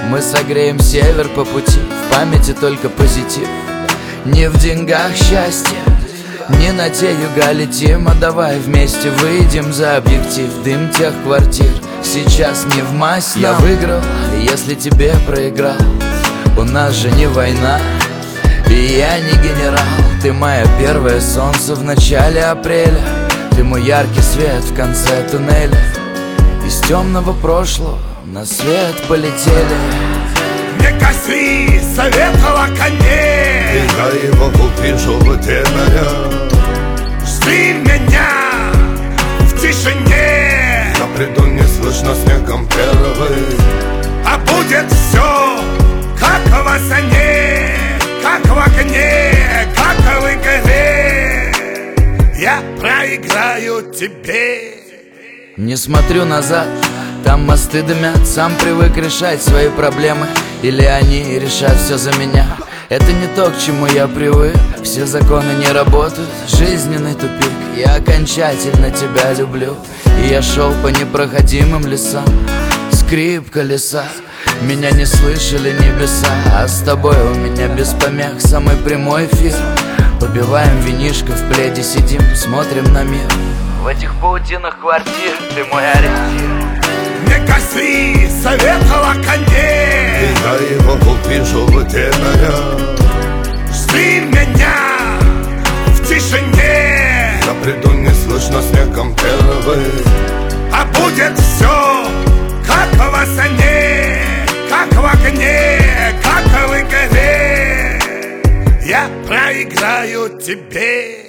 Мы согреем север по пути, в памяти только позитив. Не в деньгах счастье, не на те юга летим, а давай вместе выйдем за объектив. Дым тех квартир сейчас не в масть. Я выиграл, если тебе проиграл. У нас же не война, и я не генерал. Ты мое первое солнце в начале апреля. Ты мой яркий свет в конце туннеля. Из темного прошлого на свет полетели. Не коси советова коней, я его увижу летенная. жди меня в тишине. Я приду, не слышно снегом первый. А будет все, как в осне, как в огне, как в игре. Я проиграю тебе. Не смотрю назад, там мосты дымят. Сам привык решать свои проблемы, или они решат все за меня. Это не то, к чему я привык. Все законы не работают, жизненный тупик. Я окончательно тебя люблю, и я шел по непроходимым лесам. Скрип колеса, меня не слышали небеса. А с тобой у меня без помех самый прямой эфир. Побиваем винишко, в пледе сидим, смотрим на мир. В этих паутинах квартир ты мой ориентир. Не коси советова коней, Я его увижу летенная. жди меня в тишине. Я приду, не слышно снегом первый. А будет все, как в сне, как в огне, как в игре. Я проиграю тебе.